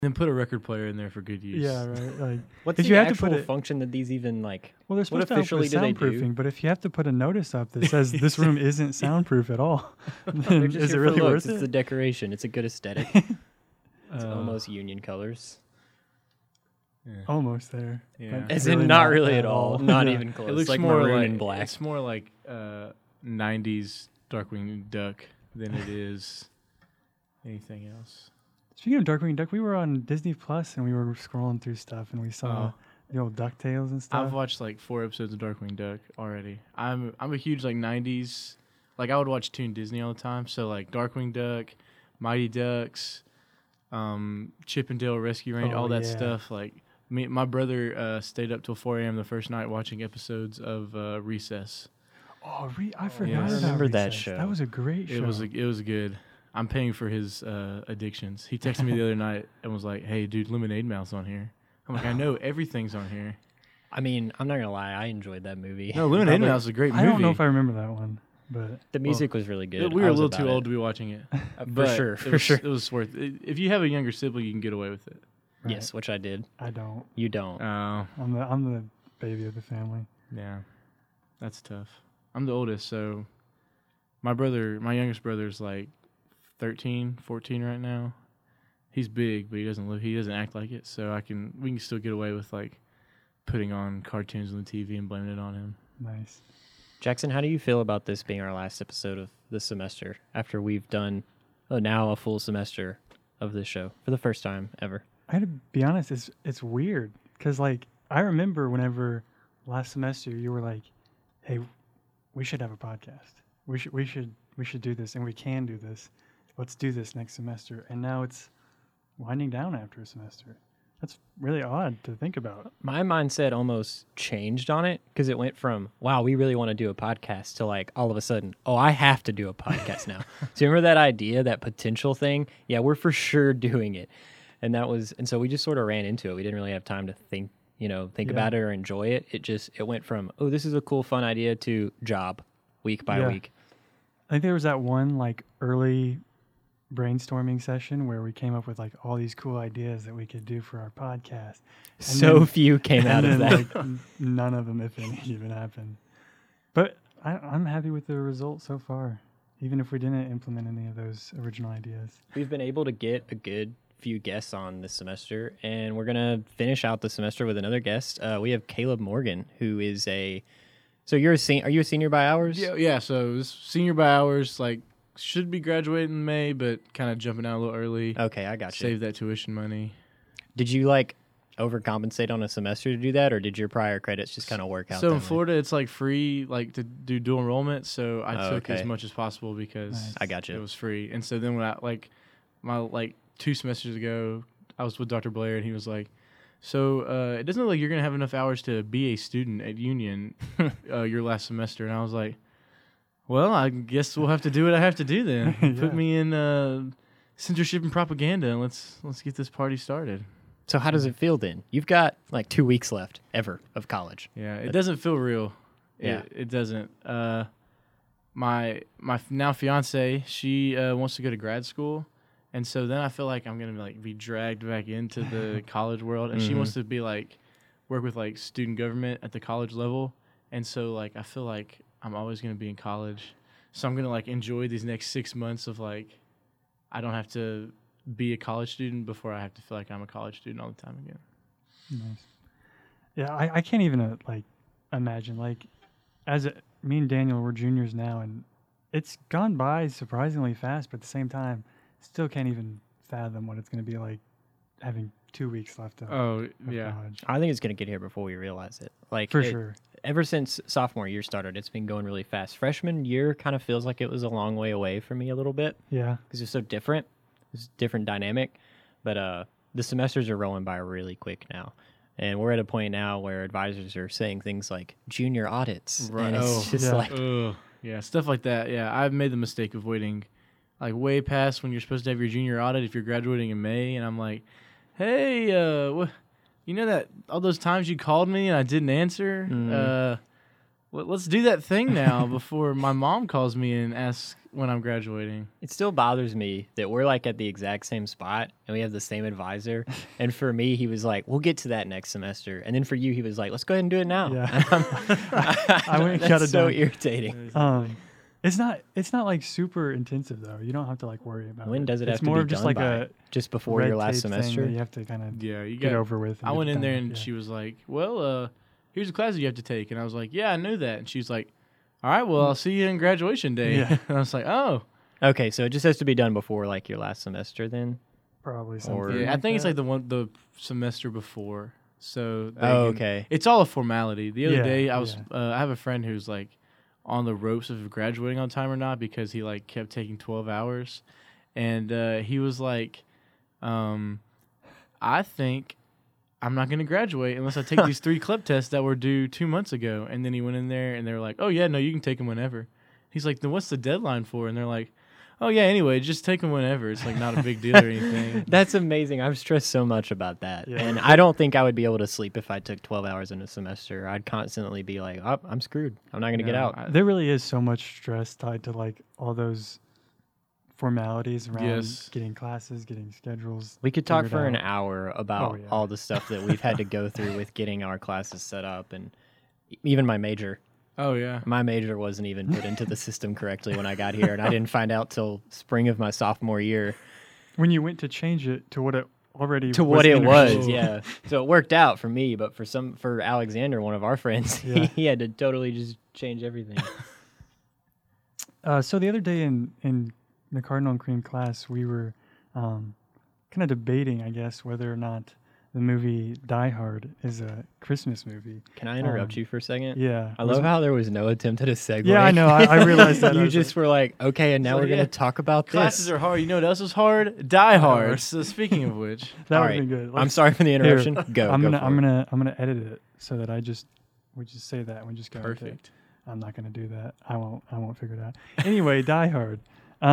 Then put a record player in there for good use. Yeah, right. Like, What's if the you have to actual put it, function that these even like? well, they're supposed to help officially with do they do? soundproofing, but if you have to put a notice up that says this room isn't soundproof at all, They're then just is it here for really looks. worth It's the it? decoration. It's a good aesthetic. It's almost union colors. Almost there. Yeah. but As really in not really at at all. Not Yeah. even close. It looks like more maroon like and black. It's more like 90s Darkwing Duck than it is anything else. Speaking of Darkwing Duck, we were on Disney Plus and we were scrolling through stuff and we saw the old DuckTales and stuff. I've watched like 4 episodes of Darkwing Duck already. I'm a huge like 90s. Like I would watch Toon Disney all the time. So like Darkwing Duck, Mighty Ducks, Chip and Dale Rescue Rangers, all that yeah. stuff. Like my brother stayed up till 4 a.m. the first night watching episodes of Recess. Oh, I forgot yeah. I about remember that Recess. show. That was a great show. It was good. I'm paying for his addictions. He texted me the other night and was like, "Hey, dude, Lemonade Mouth's on here." I'm like, "I know everything's on here." I mean, I'm not gonna lie. I enjoyed that movie. No, Lemonade Probably- Mouth's a great movie. I don't know if I remember that one, but The music was really good. We I were a was little about too it. old to be watching it. For But sure, it for was, sure. It was worth it. If you have a younger sibling, you can get away with it. right. Yes, which I did. I don't. You don't. Oh, I'm the baby of the family. yeah. That's tough. I'm the oldest, so my youngest brother's like 13, 14 right now. He's big, but he doesn't act like it, so we can still get away with like putting on cartoons on the TV and blaming it on him. Nice. Jackson, how do you feel about this being our last episode of this semester after we've done now a full semester of this show for the first time ever? I had to be honest. It's weird because like I remember whenever last semester you were like, "Hey, we should have a podcast. We should do this, and we can do this. Let's do this next semester." And now it's winding down after a semester. That's really odd to think about. My mindset almost changed on it because it went from, wow, we really want to do a podcast to like all of a sudden, oh, I have to do a podcast now. So you remember that idea, that potential thing? Yeah, we're for sure doing it. And so we just sort of ran into it. We didn't really have time to think about it or enjoy it. It went from, oh, this is a cool, fun idea to job week by week. I think there was that one like early brainstorming session where we came up with like all these cool ideas that we could do for our podcast. So few came out of that. Like, none of them, if any, even happened. But I'm happy with the result so far, even if we didn't implement any of those original ideas. We've been able to get a good few guests on this semester, and we're going to finish out the semester with another guest. We have Caleb Morgan, who is so you're are you a senior by hours? Yeah. So this senior by hours, like should be graduating in May, but kind of jumping out a little early. Okay, I got you. Save that tuition money. Did you like overcompensate on a semester to do that, or did your prior credits just kind of work out? So that in way? Florida, it's like free, like to do dual enrollment. So I took okay. as much as possible because Nice. I got you. it was free. And so then when my 2 semesters ago, I was with Dr. Blair, and he was like, "So it doesn't look like you're gonna have enough hours to be a student at Union your last semester." And I was like, "Well, I guess we'll have to do what I have to do then. Yeah. Put me in censorship and propaganda, and let's get this party started." So how does it feel then? You've got like 2 weeks left ever of college. Yeah, it doesn't feel real. Yeah. It doesn't. My now fiance, she wants to go to grad school, and so then I feel like I'm gonna like be dragged back into the college world, and she wants to be like work with like student government at the college level, and so like I feel like I'm always gonna be in college, so I'm gonna like enjoy these next 6 months of like I don't have to be a college student before I have to feel like I'm a college student all the time again. Nice. Yeah, I can't even like imagine like me and Daniel we're juniors now, and it's gone by surprisingly fast. But at the same time, still can't even fathom what it's going to be like having 2 weeks left of college. I think it's going to get here before we realize it. Like For sure. Ever since sophomore year started, it's been going really fast. Freshman year kind of feels like it was a long way away for me a little bit Yeah. because it's so different. It's a different dynamic. But the semesters are rolling by really quick now. And we're at a point now where advisors are saying things like junior audits. Right. And it's just yeah. like, Yeah, stuff like that. Yeah, I've made the mistake of waiting like way past when you're supposed to have your junior audit if you're graduating in May, and I'm like, hey, you know that all those times you called me and I didn't answer? let's do that thing now before my mom calls me and asks when I'm graduating. It still bothers me that we're like at the exact same spot and we have the same advisor. And for me, he was like, we'll get to that next semester. And then for you, he was like, let's go ahead and do it now. Yeah. I went and That's got it so done. irritating. It's not like super intensive though. You don't have to like worry about When it. does it have It's to more be of just done like by? a Just before red your last tape thing semester? that you have to kind of Yeah, you get got over with. and I get went in done there with, and yeah. she was like, well, here's a class that you have to take. And I was like, yeah, I knew that. And she's like, all right, well, I'll see you in graduation day. Yeah. And I was like, oh. Okay, so it just has to be done before like your last semester then? Probably Or- something. Yeah, I like think it's that. like the semester before. So they Oh, can- okay. It's all a formality. The other Yeah, day, yeah. I have a friend who's like on the ropes of graduating on time or not because he like kept taking 12 hours, and he was like, I think I'm not going to graduate unless I take these 3 clip tests that were due 2 months ago. And then he went in there and they were like, oh yeah, no, you can take them whenever. He's like, then what's the deadline for? And they're like, oh yeah, anyway, just take them whenever. It's like not a big deal or anything. That's amazing. I've stressed so much about that. Yeah. And I don't think I would be able to sleep if I took 12 hours in a semester. I'd constantly be like, oh, I'm screwed. I'm not going to get No, out. There really is so much stress tied to like all those formalities around Yes. getting classes, getting schedules. We could talk figured for an out. hour about Oh, yeah. all the stuff that we've had to go through with getting our classes set up and even my major. Oh yeah. My major wasn't even put into the system correctly when I got here, and I didn't find out till spring of my sophomore year When you went to change it to what it already to was what it in was. originally. Yeah, so it worked out for me, but for Alexander, one of our friends, Yeah. he had to totally just change everything. So the other day in the Cardinal and Cream class, we were kind of debating, I guess, whether or not the movie Die Hard is a Christmas movie. Can I interrupt you for a second? Yeah. I love how there was no attempt at a segue. Yeah, I know. I realized that. I You was just were like, okay, and now So, we're yeah, going to talk about Classes this. are hard. You know what else is hard? Die Hard. So speaking of which, that All would right. have been good. I'm Let's- sorry for the Here, interruption. Go. I'm go gonna edit it so that we just say that and we just go with it. perfect. I'm not gonna do that. I won't figure it out. Anyway, Die Hard.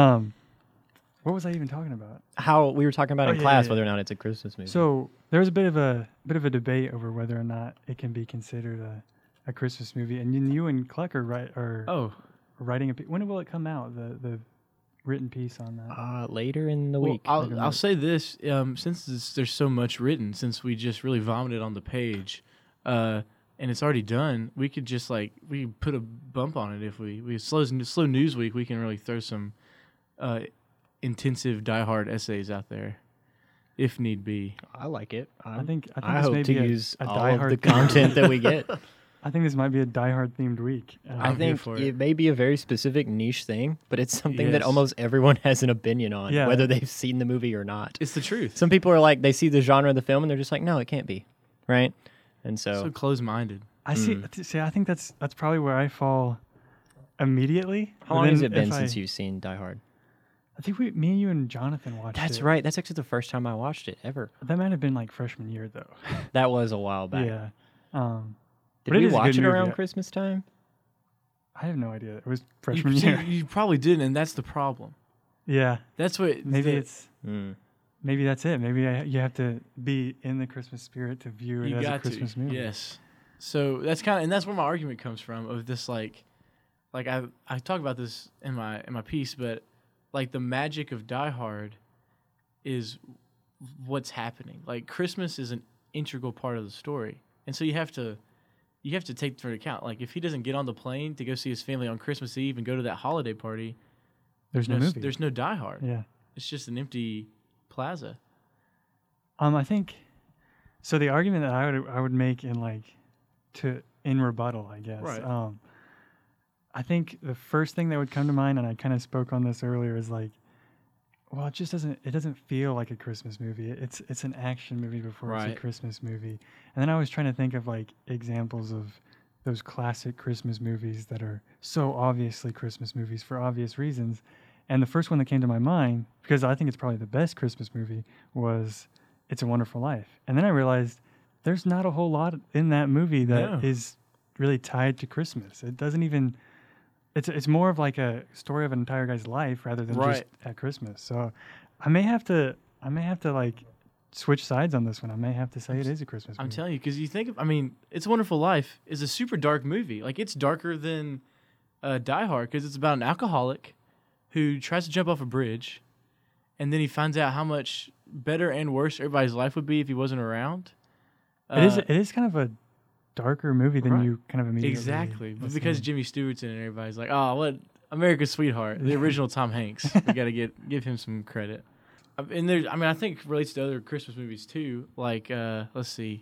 What was I even talking about? How we were talking about Oh, in yeah, class yeah, whether or not it's a Christmas movie. So there was a bit of a debate over whether or not it can be considered a Christmas movie. And you and Cluck are Oh, writing when will it come out? The written piece on that. later in the well, week. I'll say this: since there's so much written, since we just really vomited on the page, and it's already done, we could just we could put a bump on it if we slow news week. We can really throw some intensive Die Hard essays out there, if need be. I like it. I think I this hope may to be use a all Die of Hard the theme. content that we get. I think this might be a Die Hard themed week. I I'm here think for it it. may be a very specific niche thing, but it's something that Yes. almost everyone has an opinion on, Yeah. whether they've seen the movie or not. It's the truth. Some people are like, they see the genre of the film and they're just like, no, it can't be, right? And so, So close-minded. I see. I think that's probably where I fall immediately. how But long has then it been if since you've seen Die Hard? I think me and you and Jonathan watched it. That's right. That's actually the first time I watched it ever. That might have been like freshman year though. That was a while back. Yeah. Did but it we is a watch good it around movie. Christmas time? I have no idea. It was You, freshman year. you probably didn't, and that's the problem. Yeah. That's what Maybe the- it's Mm. maybe that's it. Maybe you have to be in the Christmas spirit to view it you as a got Christmas to. movie. Yes. So that's that's where my argument comes from of this like I talk about this in my piece, but like the magic of Die Hard is what's happening. Like Christmas is an integral part of the story, and so you have to take into account. Like if he doesn't get on the plane to go see his family on Christmas Eve and go to that holiday party, There's no movie. There's no Die Hard. Yeah. It's just an empty plaza. I think so. The argument that I would make in rebuttal, I guess. Right. I think the first thing that would come to mind, and I kind of spoke on this earlier, is well, it just doesn't feel like a Christmas movie. It's an action movie before it's Right. a Christmas movie. And then I was trying to think of examples of those classic Christmas movies that are so obviously Christmas movies for obvious reasons. And the first one that came to my mind, because I think it's probably the best Christmas movie, was It's a Wonderful Life. And then I realized there's not a whole lot in that movie that is really tied to Christmas. It doesn't even. It's more of like a story of an entire guy's life rather than just Right. at Christmas. So I may have to switch sides on this one. I may have to say it is a Christmas movie. I'm telling you, because you think of, I mean, It's a Wonderful Life is a super dark movie. Like, it's darker than Die Hard because it's about an alcoholic who tries to jump off a bridge, and then he finds out how much better and worse everybody's life would be if he wasn't around. It is kind of a darker movie than Right. you kind of immediately Exactly, but assume. because Jimmy Stewart's in it, everybody's like, "Oh, what America's Sweetheart, the original Tom Hanks." We got to give him some credit. And there's, I mean, I think relates to other Christmas movies too. Like, let's see,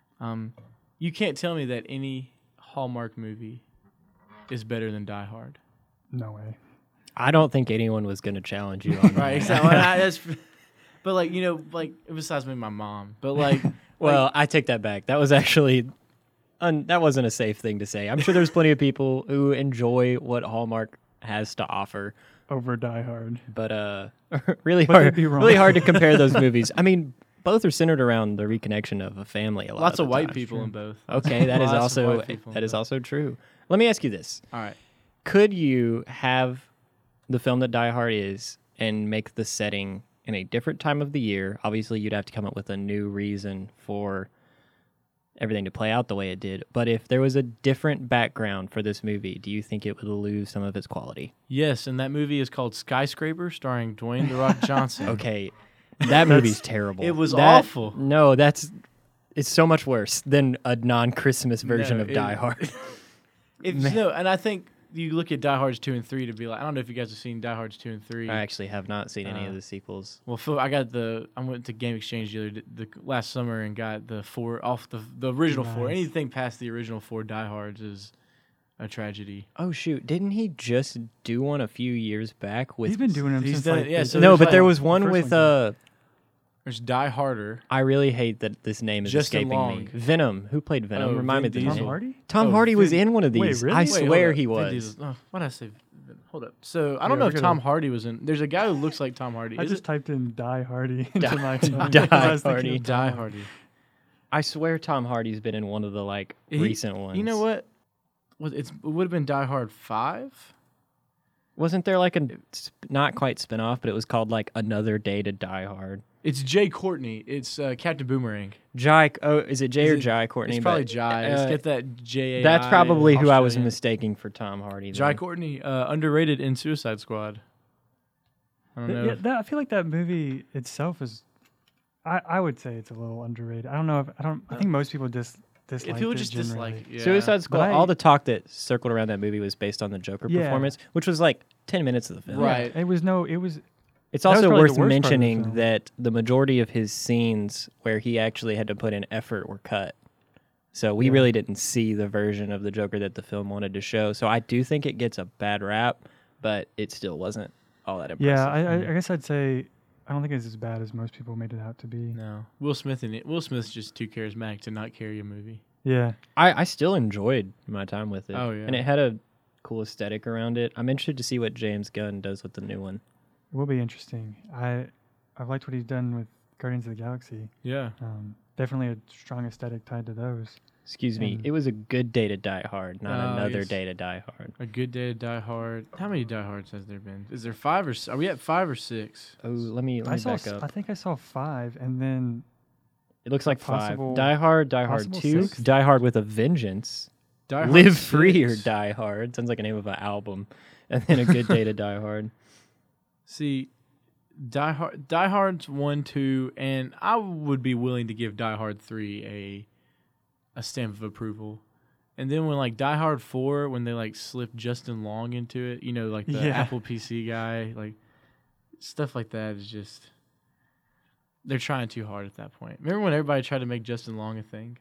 you can't tell me that any Hallmark movie is better than Die Hard. No way. I don't think anyone was going to challenge you on Right? that. Exactly. But like, you know, like besides maybe my mom, but like, Well, I take that back. That was actually that wasn't a safe thing to say. I'm sure there's plenty of people who enjoy what Hallmark has to offer, Over Die Hard. but really But they'd hard, be wrong. really hard to compare those movies. I mean, both are centered around the reconnection of a family. A lot lots of of the white time. people in both. Okay, that is Lots of also white people in that is both. also true. Let me ask you this: All right. could you have the film that Die Hard is and make the setting in a different time of the year? Obviously, you'd have to come up with a new reason for everything to play out the way it did. But if there was a different background for this movie, do you think it would lose some of its quality? Yes, and that movie is called Skyscraper, starring Dwayne The Rock Johnson. Okay, that movie's terrible. It was That- awful. No, it's so much worse than a non-Christmas version No, of Die Hard. No, and I think you look at Die Hards 2 and 3 to be like, I don't know if you guys have seen Die Hards 2 and 3. I actually have not seen any of the sequels. Well, Phil, I went to Game Exchange the last summer and got the 4 off the original 4. Nice. Anything past the original 4 Die Hards is a tragedy. Oh shoot! Didn't he just do one a few years back with? He's been doing them He's since done like it, yeah, the- so no, there's but like- there was the one first with one. There's Die Harder. I really hate that this name is Justin escaping Long. me. Venom. Who played Venom? Oh, Remind me Vin the Diesel. Tom name. Hardy? Tom Oh, Hardy was Vin- in one of Wait, these. really? I Wait, Wait, swear hold up. he Vin was. Diesel. Oh, what did I say? Hold up. So I don't Yeah, know we're if gonna- Tom Hardy was in. There's a guy who looks like Tom Hardy. I Is just it typed in Die Hardy into my phone. Die because I was thinking Hardy. of Die Hardy? I swear Tom Hardy's been in one of the recent ones. You know what? It would have been Die Hard 5. Wasn't there like a not quite spinoff, but it was called like Another Day to Die Hard? It's Jay Courtney. It's Captain Boomerang. Jai. Oh, is it Jay Is or it- Jai Courtney? It's probably But, Jai. Let's get that J. That's probably who I was Australian. mistaking for Tom Hardy. Jai then. Courtney, underrated in Suicide Squad. I don't know. Yeah, I feel like that movie itself is. I would say it's a little underrated. I don't know. I think most people dislike if it. people just generally. dislike, yeah. Suicide Squad. But All the talk that circled around that movie was based on the Joker Yeah. performance, which was like 10 minutes of the film. Right. It was no. It was. It's That was also probably worth the worst part of the mentioning film. that the majority of his scenes where he actually had to put in effort were cut. So we Yeah. really didn't see the version of the Joker that the film wanted to show. So I do think it gets a bad rap, but it still wasn't all that impressive. Yeah, I guess I'd say I don't think it's as bad as most people made it out to be. No, Will Smith's just too charismatic to not carry a movie. Yeah, I still enjoyed my time with it. Oh, yeah. And it had a cool aesthetic around it. I'm interested to see what James Gunn does with the new one. it will be interesting. I've liked what he's done with Guardians of the Galaxy. Yeah. Definitely a strong aesthetic tied to those. Excuse me. And- It was a good day to die hard, not Oh, another yes. day to die hard. A Good Day to Die Hard. How many Die Hards has there been? Is there 5 or are we at 5 or 6? Oh, let me back I up. think I saw 5, and then It looks like possible- 5. Die Hard, Die Hard possible 2, 6th? Die Hard with a Vengeance, Die Hard Live Free or 6. Die Hard. Sounds like a name of an album. And then A Good Day to Die Hard. See, Die Hard's 1, 2, and I would be willing to give Die Hard 3 a stamp of approval. And then when like Die Hard 4, when they like slipped Justin Long into it, you know, like the Yeah. Apple PC guy, like stuff like that is just they're trying too hard at that point. Remember when everybody tried to make Justin Long a thing?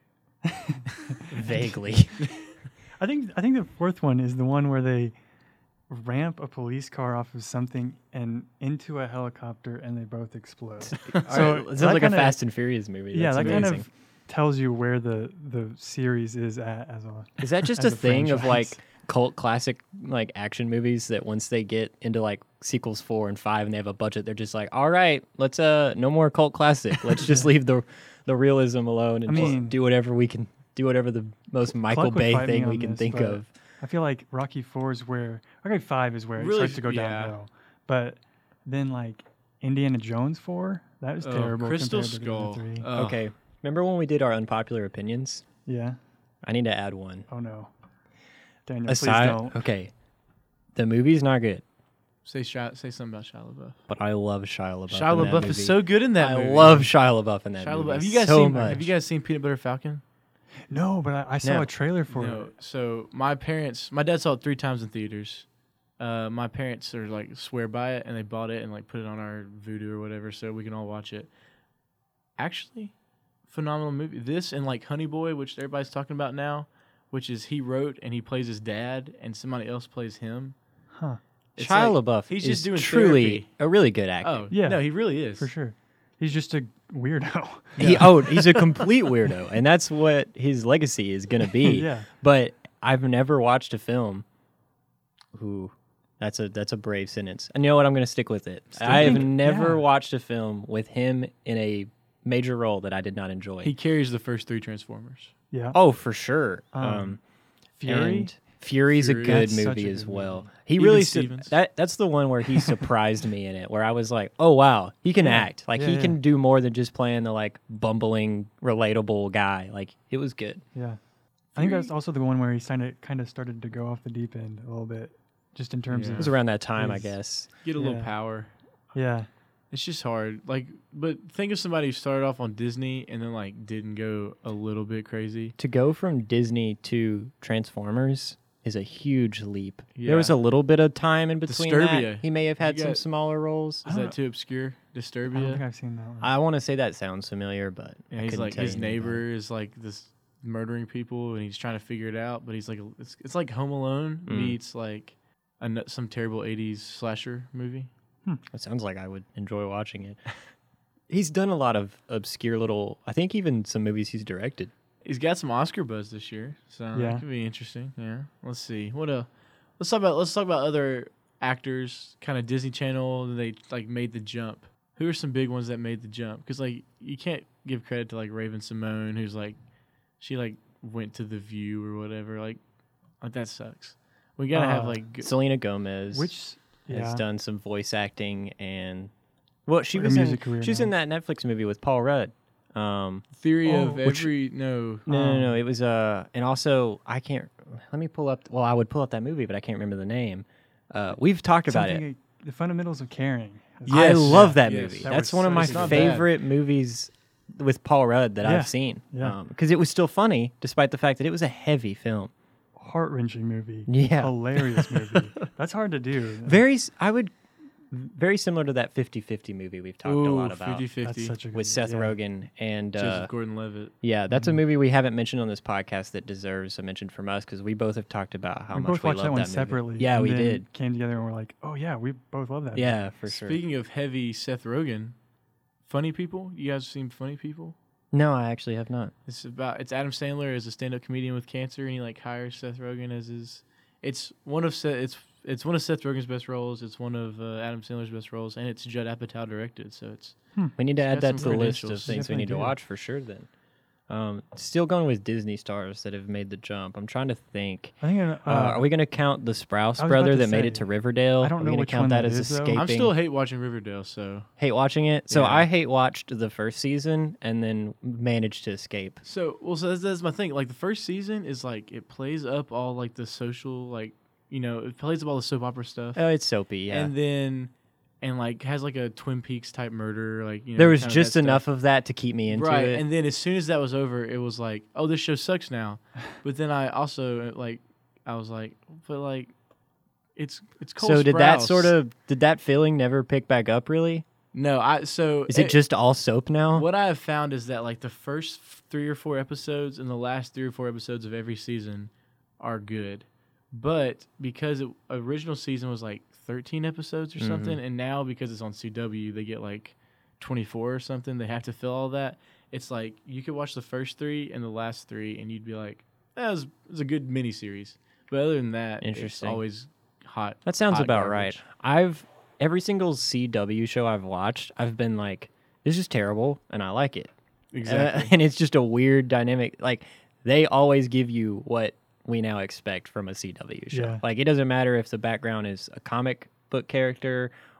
Vaguely. I think the 4th one is the one where they ramp a police car off of something and into a helicopter, and they both explode. So So it sounds that like a kinda- Fast and Furious movie. Yeah, That's that amazing. kind of tells you where the series is at as a. Is that just as a a thing of like franchise. cult classic like action movies that once they get into like sequels 4 and 5 and they have a budget, they're just like, all right, let's no more cult classic. Let's just leave the realism alone and I just mean- do whatever we can do, whatever the most Michael Clark would Bay fight me thing we on can this, think but of. I feel like Rocky 4 is where Rocky 5 is where it Really starts to go yeah. downhill, but then like Indiana Jones 4. That was terrible. Crystal compared to the Skull. other 3. Okay. Remember when we did our unpopular opinions? Yeah. I need to add one. Oh no. Daniel, Aside, please don't. okay, the movie's not good, Say something about Shia LaBeouf. but I love Shia LaBeouf. Shia in that LaBeouf movie. is so good in that movie. I love Shia LaBeouf in that Shia movie. LaBeouf. Have you guys so seen? much. Have you guys seen Peanut Butter Falcon? No, but I saw No. a trailer for No. it. So my dad saw it 3 times in theaters. My parents are like swear by it, and they bought it and like put it on our Vudu or whatever, so we can all watch it. Actually, phenomenal movie. This and like Honey Boy, which everybody's talking about now, which is he wrote and he plays his dad, and somebody else plays him. Huh. It's Shia like, LaBeouf he's is just doing truly therapy. a really good actor. Oh Yeah. no, he really is For sure. He's just a weirdo. He's a complete weirdo, and that's what his legacy is going to be. Yeah. But I've never watched a film. Ooh, that's a brave sentence. And you know what? I'm going to stick with it. I have never watched a film with him in a major role that I did not enjoy. He carries the first 3 Transformers. Yeah. Oh, for sure. Fury. And Fury's Fury. a good That's such a movie good as well. movie. He Even really Stevens. that's the one where he surprised me in it, where I was like, "Oh wow, he can Yeah. act. Like he Yeah. can do more than just playing the like bumbling, relatable guy." Like it was good. Yeah. I think that's also the one where he kind of started to go off the deep end a little bit, just in terms Yeah. It of. was around that time, I His- guess. Get a little Yeah. power. Yeah. It's just hard. Like, but think of somebody who started off on Disney and then like didn't go a little bit crazy. To go from Disney to Transformers is a huge leap. Yeah. There was a little bit of time in between Disturbia. that. He may have had You some got- smaller roles. Is I don't that know. too obscure? I don't think Disturbia. I've seen that one. I want to say that sounds familiar, but Yeah, I he's couldn't like tell his you anything about neighbor is like this murdering people, and he's trying to figure it out. But he's like, it's like Home Alone Mm. meets like some terrible '80s slasher movie. It sounds like I would enjoy watching it. He's done a lot of obscure little, I think even some movies he's directed. He's got some Oscar buzz this year, so Yeah. that could be interesting. Yeah, let's see what else. Let's talk about other actors, kind of Disney Channel. They like made the jump. Who are some big ones that made the jump? Because like you can't give credit to like Raven Simone, who's like she like went to The View or whatever. Like that sucks. We gotta have like Selena Gomez Which has done some voice acting and well, she Her was in music career she was now. in that Netflix movie with Paul Rudd. theory Oh, of which- every no. No. It was and also I can't. Let me pull up. Well, I would pull up that movie, but I can't remember the name. We've talked about it. something like The Fundamentals of Caring. I Yes. love that Yes. movie. That That's was one of so my It's not bad. favorite movies with Paul Rudd that Yeah. I've seen. Yeah. Because it was still funny, despite the fact that it was a heavy film. Heart-wrenching movie. Yeah. Hilarious movie. That's hard to do. Very similar to that 50-50 movie we've talked a lot about 50-50 That's such a good with Seth yeah. Rogen and Joseph Gordon-Levitt. yeah, that's a movie we haven't mentioned on this podcast that deserves a mention from us because we both have talked about how We much both we watched love that one movie. separately. Yeah, and we then did. Came together and we're like, oh yeah, we both love that. movie. Yeah, for sure. Speaking of heavy Seth Rogen, Funny People. You guys seen Funny People? No, I actually have not. It's Adam Sandler as a stand-up comedian with cancer, and he like hires Seth Rogen as his. It's one of Seth Rogen's best roles. It's one of Adam Sandler's best roles, and it's Judd Apatow directed. So it's We need to It's add got that to some the list of credentials. things we Definitely need to do. watch for sure. Then, still going with Disney stars that have made the jump. I'm trying to think. I think. Are we going to count the Sprouse I was about brother to that made it say, to Riverdale? I don't Are we know gonna which count one that that as is, though. escaping? I'm still hate watching Riverdale. So hate watching it. So Yeah. I hate watched the first season and then managed to escape. so that's my thing. Like the first season is like it plays up all like the social it plays up all the soap opera stuff, Oh, it's soapy. Yeah, and then like has like a Twin Peaks type murder. Like there was kind of just that enough stuff. of that to keep me into Right, it. and then as soon as that was over, it was like, oh, this show sucks now. But then I also I was like, but like, it's Cole So did Sprouse. did that feeling never pick back up? Really? No, Is it just all soap now? what I have found is that like the first 3 or 4 episodes and the last 3 or 4 episodes of every season are good, but because original season was like 13 episodes or something, and now because it's on CW, they get like 24 or something. They have to fill all that. It's like you could watch the first 3 and the last 3, and you'd be like, that was a good miniseries. But other than that, it's Interesting. always hot. That sounds hot about garbage. right. Every single CW show I've watched, I've been like, this is terrible, and I like it. Exactly. And it's just a weird dynamic. Like they always give you what we now expect from a CW show. Yeah. Like it doesn't matter if the background is a comic book character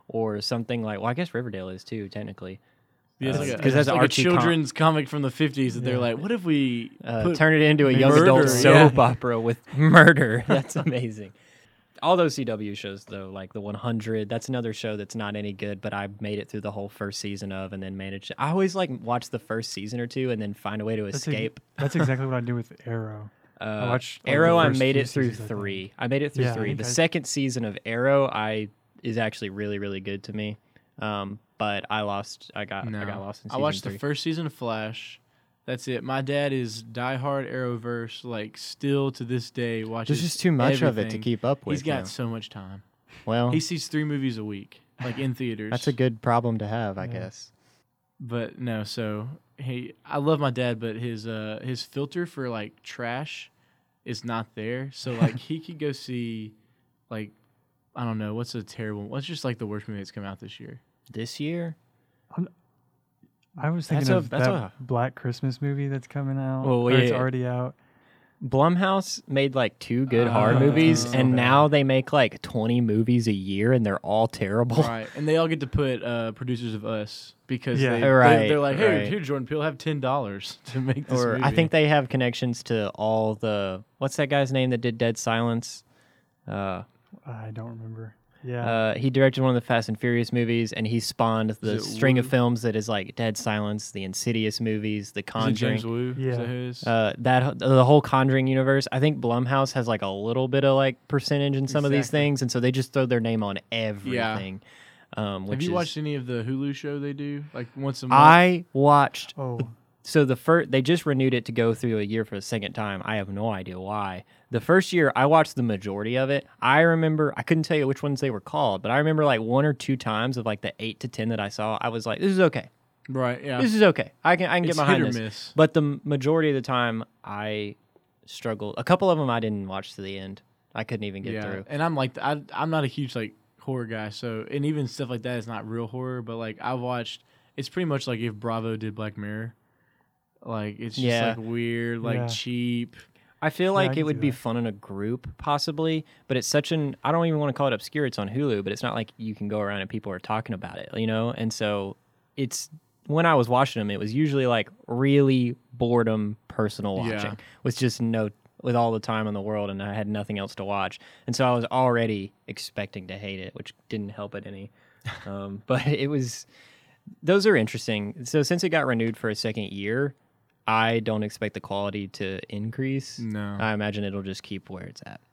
or something like. Well, I guess Riverdale is too technically. Yeah, it's Because that's like a Archie children's comic from the 50s that they're Yeah. like, what if we turn it into a young murder, adult yeah. soap opera with murder. That's amazing. All those CW shows, though, like the 100, that's another show that's not any good, but I made it through the whole first season of and then managed. I always like watch the first season or two and then find a way to escape. That's exactly what I do with Arrow. I watched like, Arrow. the I first made few it through seasons, I think. 3. I made it through Yeah, I 3. think The I- second season of Arrow, is actually really, really good to me. But I lost. I got lost in season I watched 3. the first season of Flash. That's it. My dad is diehard Arrowverse, like still to this day watches. There's just too much of it to everything. keep up with. He's got now. so much time. Well, He sees 3 movies a week, like in theaters. that's a good problem to have, I Yeah. guess. But no, so I love my dad, but his filter for like trash is not there. So like he could go see, like, I don't know, what's just like the worst movie that's come out this year. This year, I was That's thinking a- of that's that a- Black Christmas movie that's coming out. Well, or it's yeah. already out. Blumhouse made like 2 good horror Oh, movies, so and bad. now they make like 20 movies a year, and they're all terrible. Right, and they all get to put producers of Us because Yeah. they're like, hey, Right. here, Jordan Peele, have $10 to make this Or movie. I think they have connections to all the what's that guy's name that did Dead Silence? I don't remember. Yeah. He directed one of the Fast and Furious movies, and he spawned the it string of Wu? films that is like Dead Silence, the Insidious movies, The Is it Conjuring. James Wu? Yeah. Is that who it is? The whole Conjuring universe. I think Blumhouse has like a little bit of like percentage in some of these Exactly. things, and so they just throw their name on everything. Have Which you is, watched any of the Hulu show they do, like once a month? I watched. oh, So they just renewed it to go through a year for the second time. I have no idea why. The first year I watched the majority of it. I remember I couldn't tell you which ones they were called, but I remember like 1 or 2 times of like the 8 to 10 that I saw. I was like, this is okay. Right, yeah. This is okay. I can get It's behind hit or this. miss. But the majority of the time I struggled. A couple of them I didn't watch to the end. I couldn't even get through. And I'm like, I'm not a huge like horror guy, so and even stuff like that is not real horror. But like I've watched, it's pretty much like if Bravo did Black Mirror. Like it's just Yeah. like weird, like Yeah. cheap. I feel Yeah, like I it can would see be that. fun in a group, possibly, but it's such an. I don't even want to call it obscure. It's on Hulu, but it's not like you can go around and people are talking about it, you know? And so it's. When I was watching them, it was usually like really boredom personal watching Yeah. with just with all the time in the world, and I had nothing else to watch. And so I was already expecting to hate it, which didn't help it any. But it was. Those are interesting. So since it got renewed for a second year, I don't expect the quality to increase. No, I imagine it'll just keep where it's at.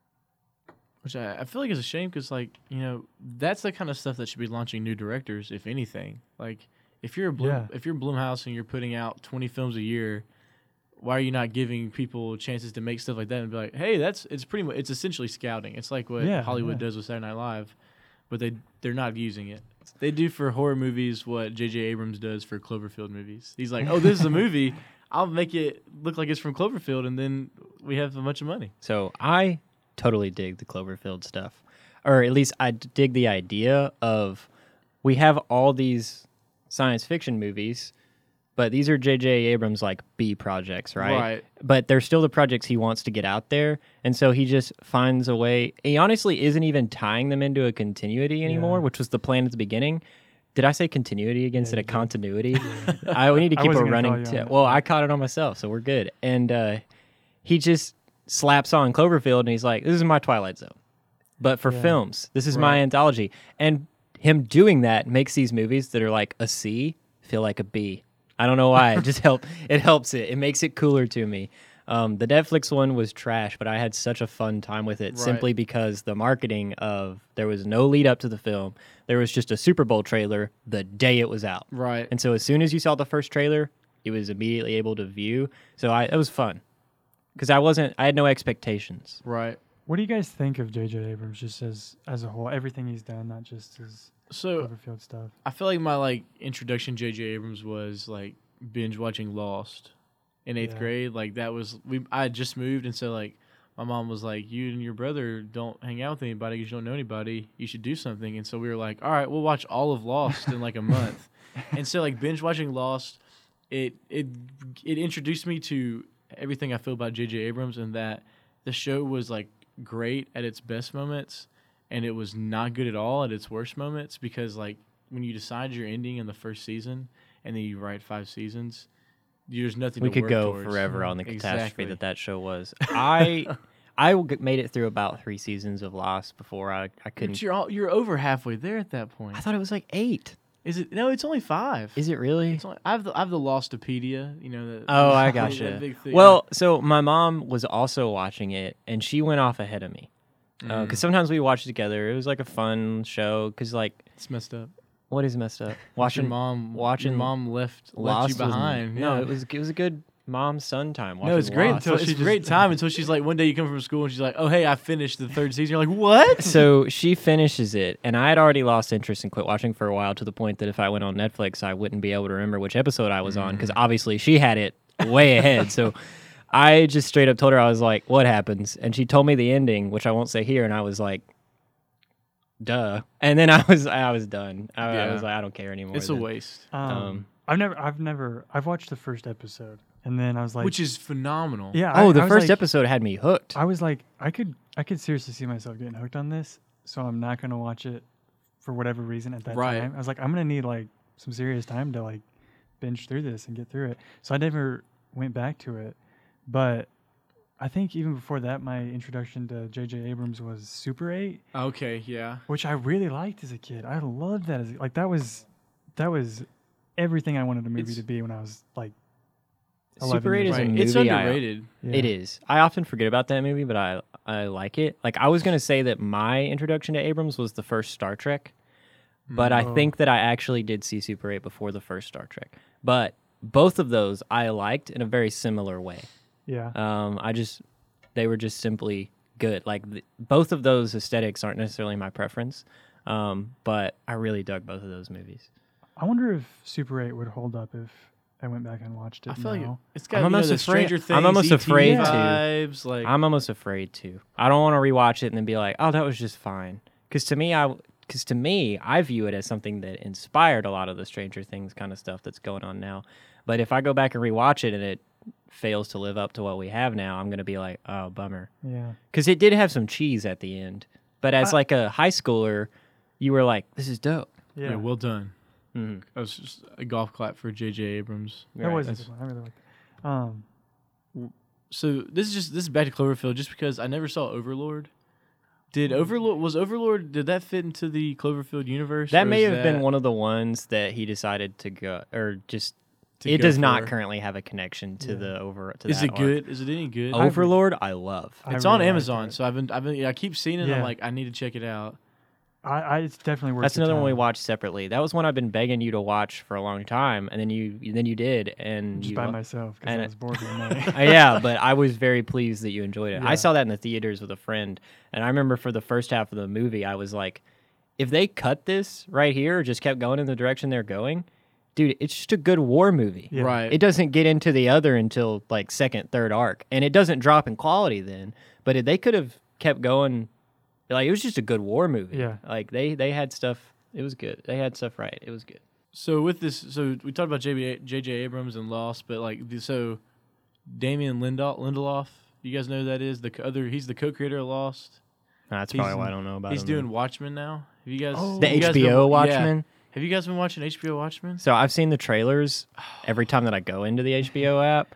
which I feel like is a shame because like that's the kind of stuff that should be launching new directors, if anything. Like if you're if you're Blumhouse and you're putting out 20 films a year, why are you not giving people chances to make stuff like that and be like, hey, it's pretty much, it's essentially scouting. It's like what Hollywood does with Saturday Night Live, but they're not using it. They do for horror movies what J.J. Abrams does for Cloverfield movies. He's like, oh, this is a movie. I'll make it look like it's from Cloverfield, and then we have a bunch of money. So I totally dig the Cloverfield stuff, or at least I dig the idea of we have all these science fiction movies, but these are J.J. Abrams like B projects, right? Right. But they're still the projects he wants to get out there, and so he just finds a way. He honestly isn't even tying them into a continuity anymore, which was the plan at the beginning. Did I say continuity again instead of continuity? We need to keep a wasn't gonna running. call you on that. Well, I caught it on myself, so we're good. And he just slaps on Cloverfield, and he's like, "This is my Twilight Zone, but for films. This is my anthology." And him doing that makes these movies that are like a C feel like a B. I don't know why. It just helps it. It makes it cooler to me. The Netflix one was trash, but I had such a fun time with it simply because the marketing of there was no lead up to the film. There was just a Super Bowl trailer the day it was out. Right. And so as soon as you saw the first trailer, it was immediately able to view. So it was fun because I had no expectations. Right. What do you guys think of J.J. Abrams just as a whole? Everything he's done, not just his So Cloverfield stuff. I feel like my like introduction to J.J. Abrams was like binge watching Lost in 8th grade. Like that was I had just moved, and so like my mom was like, "You and your brother don't hang out with anybody because you don't know anybody. You should do something." And so we were like, "All right, we'll watch all of Lost in like a month." And so like binge watching Lost, it introduced me to everything I feel about J.J. Abrams, and that the show was like great at its best moments, and it was not good at all at its worst moments because like when you decide your ending in the first season and then you write 5 seasons, there's nothing We to could work go towards. forever on the Exactly. catastrophe that show was. I made it through about 3 seasons of Lost before I couldn't. But you're over halfway there at that point. I thought it was like 8. Is it? No, it's only 5. Is it really? It's only, I have the Lostopedia. You know. Oh, I that gotcha. big thing. Well, so my mom was also watching it, and she went off ahead of me. Because sometimes we watch it together. It was like a fun show. Because like, it's messed up. what is messed up? Your Watching mom left you Lost was- behind. No, Yeah. it was a good mom-son time. No, it's great Lost. until it's a great time until she's like, one day you come from school and she's like, oh hey, I finished the 3rd season. You're like, what? So she finishes it, and I had already lost interest and quit watching for a while to the point that if I went on Netflix, I wouldn't be able to remember which episode I was on because obviously she had it way ahead. So I just straight up told her, I was like, what happens? And she told me the ending, which I won't say here, and I was like, duh. And then I was done. I was like, I don't care anymore. It's a then. waste, I've watched the first episode, and then I was like, which is phenomenal. yeah. Oh, the I was first like- episode had me hooked. I was like, I could seriously see myself getting hooked on this, so I'm not gonna watch it for whatever reason at that Right. time. I was like, I'm gonna need like some serious time to like binge through this and get through it. So I never went back to it, but I think even before that, my introduction to J.J. Abrams was Super 8, Okay, yeah. which I really liked as a kid. I loved that like that was everything I wanted a movie It's- to be when I was like 11 Super 8 years is a old. movie It's underrated. Yeah. It is. I often forget about that movie, but I like it. Like I was gonna say that my introduction to Abrams was the first Star Trek, but I Oh. think that I actually did see Super 8 before the first Star Trek. But both of those I liked in a very similar way. Yeah. They were just simply good. Like both of those aesthetics aren't necessarily my preference, but I really dug both of those movies. I wonder if Super 8 would hold up if I went back and watched it I feel now. like it's got I'm almost the afraid- Stranger I'm Things, almost ET afraid to. vibes. Like I'm almost afraid to. I don't want to rewatch it and then be like, oh, that was just fine. Because to me, I view it as something that inspired a lot of the Stranger Things kind of stuff that's going on now. But if I go back and rewatch it and it fails to live up to what we have now, I'm going to be like, oh, bummer. Yeah. Because it did have some cheese at the end. But as like a high schooler, you were like, this is dope. Yeah. yeah, well done. Mm-hmm. That was just a golf clap for J.J. Abrams. that was a That's- good one. I really liked it. So this is back to Cloverfield, just because I never saw Overlord. Did Overlord that fit into the Cloverfield universe? That or may is have been that one of the ones that he decided to go, or just, to it go does not for? currently have a connection to Yeah. the over. To Is that it arc. good? Is it any good? Overlord, I love. I It's really on liked Amazon, it. so I keep seeing it. And I'm Yeah. like, I need to check it out. It's definitely worth That's the another one we time. watched separately. That was one I've been begging you to watch for a long time, and then you did, and Just you by myself because and I it- was bored one night. yeah, but I was very pleased that you enjoyed it. Yeah. I saw that in the theaters with a friend, and I remember for the first half of the movie, I was like, if they cut this right here or just kept going in the direction they're going, dude, it's just a good war movie. Yeah. Right. It doesn't get into the other until like second, third arc, and it doesn't drop in quality then. But if they could have kept going, like it was just a good war movie. Yeah. Like they had stuff. It was good. They had stuff right. It was good. So with this, so we talked about J.J. Abrams and Lost, but like, so Damien Lindelof, you guys know who that is? He's the co-creator of Lost. That's He's- probably why I don't know about He's him doing then. Watchmen now. Have you guys? Oh. The have you guys been- HBO yeah. Watchmen. Have you guys been watching HBO Watchmen? So I've seen the trailers every time that I go into the HBO app.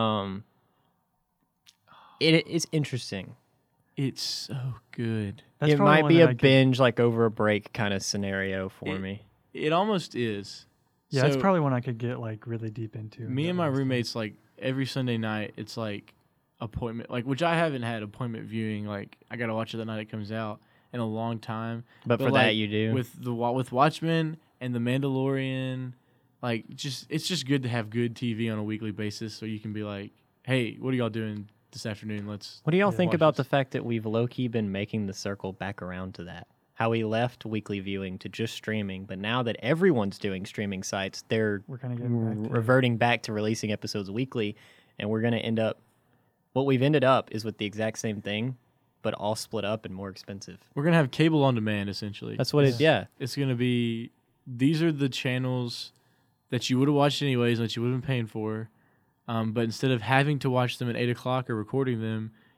It's interesting. It's so good. That's it probably might one be that a I could- binge like over a break kind of scenario for me. It almost is. Yeah, that's So, probably one I could get like really deep into. me and my roommates, like every Sunday night, it's like appointment, like which I haven't had appointment viewing. Like I gotta watch it the night it comes out in a long time. But for like, that you do. with Watchmen and The Mandalorian, like it's just good to have good TV on a weekly basis, so you can be like, hey, what are y'all doing this afternoon? Let's. What do y'all Yeah. think watch about this. the fact that we've low-key been making the circle back around to that? How we left weekly viewing to just streaming, but now that everyone's doing streaming sites, they're We're kind of getting back to reverting back to releasing episodes weekly, and we're going to end up... What we've ended up is with the exact same thing, but all split up and more expensive. We're gonna have cable on demand essentially. That's what it... Yeah. It's gonna be. These are the channels that you would have watched anyways, that you would have been paying for. But instead of having to watch them at 8 o'clock or recording them,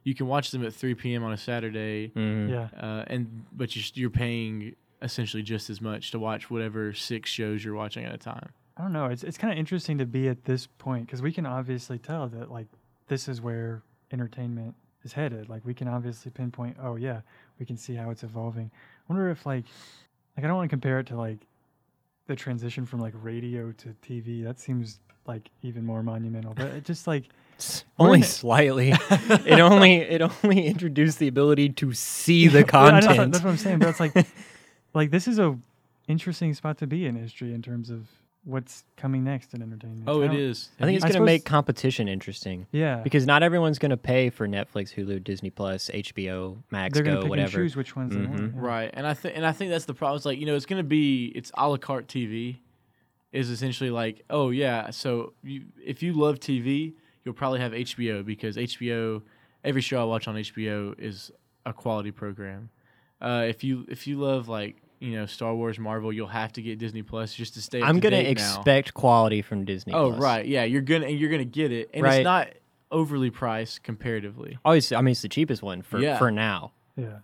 you can watch them at 3 p.m. on a Saturday, Mhm. Yeah. but you're paying essentially just as much to watch whatever 6 shows you're watching at a time. I don't know. It's kind of interesting to be at this point because we can obviously tell that like this is where entertainment is headed. Like we can obviously pinpoint. Oh yeah, we can see how it's evolving. I wonder if like I don't want to compare it to like the transition from like radio to TV. That seems like even more monumental. But it just like Only slightly. it only introduced the ability to see the Yeah, I know, content. that's what I'm saying. But it's like this is a interesting spot to be in history in terms of what's coming next in entertainment. Oh, I it don't- is. I think it's I going to suppose- make competition interesting Yeah. because not everyone's going to pay for Netflix, Hulu, Disney Plus, HBO, Max, they're gonna Go, pick whatever. and choose which ones they want. yeah. Right, and I think that's the problem. It's like it's going to be a la carte TV, is essentially like, oh yeah, so if you love TV, you'll probably have HBO because HBO, every show I watch on HBO is a quality program. If you love like Star Wars, Marvel, you'll have to get Disney Plus just to stay. I'm going to expect quality from Disney. Oh Plus. right, yeah, you're gonna get it, and Right. it's not overly priced comparatively. Obviously, I mean it's the cheapest one for Yeah. now. Yeah.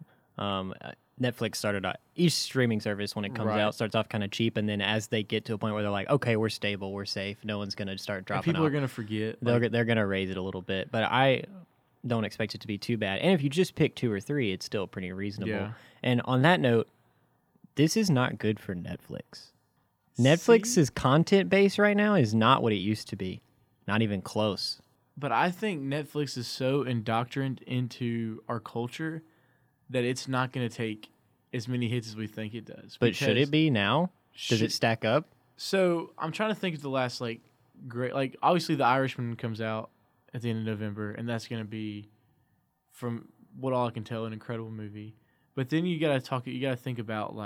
Netflix started out, each streaming service when it comes Right. out starts off kind of cheap, and then as they get to a point where they're like, okay, we're stable, we're safe, no one's gonna start And dropping people out. are gonna forget. They're gonna raise it a little bit, but I don't expect it to be too bad. And if you just pick 2 or 3, it's still pretty reasonable. Yeah. And on that note, this is not good for Netflix. Netflix's content base right now is not what it used to be, not even close. But I think Netflix is so indoctrined into our culture that it's not going to take as many hits as we think it does. But should Because it be now? Does it should- stack up? So I'm trying to think of the last great obviously The Irishman comes out at the end of November, and that's going to be, from what all I can tell, an incredible movie. But then you gotta think about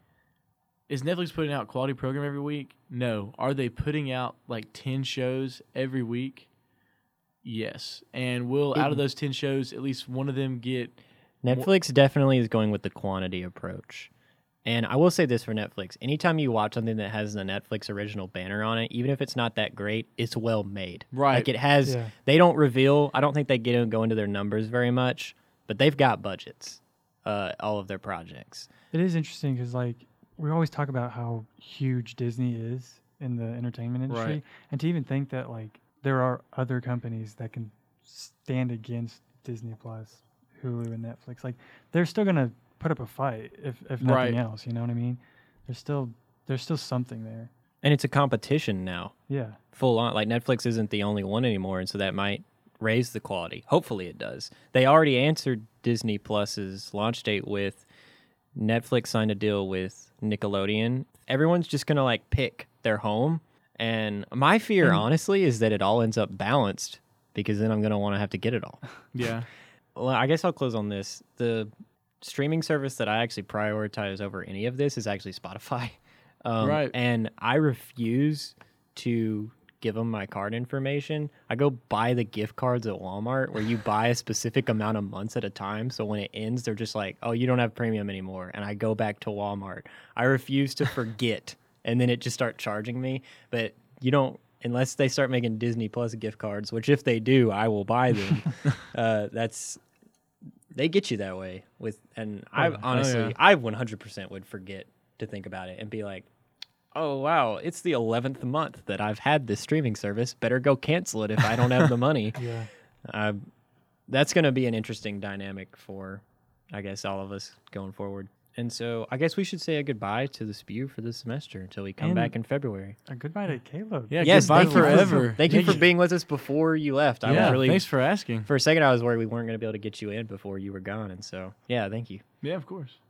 is Netflix putting out quality program every week? No. Are they putting out 10 shows every week? Yes. And will out of those 10 shows, at least one of them get Netflix definitely is going with the quantity approach. And I will say this for Netflix. Anytime you watch something that has the Netflix original banner on it, even if it's not that great, it's well made. Right. Like it has, Yeah. they don't reveal, I don't think they go into their numbers very much, but they've got budgets, all of their projects. It is interesting because we always talk about how huge Disney is in the entertainment industry, Right. and to even think that there are other companies that can stand against Disney Plus, Hulu, and Netflix. They're still gonna put up a fight if nothing Right. else. You know what I mean? There's still something there. And it's a competition now, Yeah. full on. Like Netflix isn't the only one anymore, and so that might raise the quality. Hopefully it does. They already answered Disney Plus's launch date with Netflix signed a deal with Nickelodeon. Everyone's just going to pick their home. And my fear, honestly, is that it all ends up balanced because then I'm going to want to have to get it all. Yeah. Well, I guess I'll close on this. The streaming service that I actually prioritize over any of this is actually Spotify. Right. And I refuse to give them my card information. I go buy the gift cards at Walmart where you buy a specific amount of months at a time. So when it ends, they're just like, oh, you don't have premium anymore. And I go back to Walmart. I refuse to forget. And then it just starts charging me. But you don't, unless they start making Disney Plus gift cards, which if they do, I will buy them. They get you that way I honestly, yeah. I 100% would forget to think about it and be like, oh wow, it's the 11th month that I've had this streaming service. Better go cancel it if I don't have the money. Yeah. That's going to be an interesting dynamic for, I guess, all of us going forward. And so I guess we should say a goodbye to the Spew for this semester until we come And- back in February. A goodbye to Caleb. Yeah. Yes, goodbye thank you for- forever. Thank you for being with us before you left. I Yeah. was really, Thanks for asking. for a second, I was worried we weren't going to be able to get you in before you were gone. And so, yeah, thank you. Yeah, of course.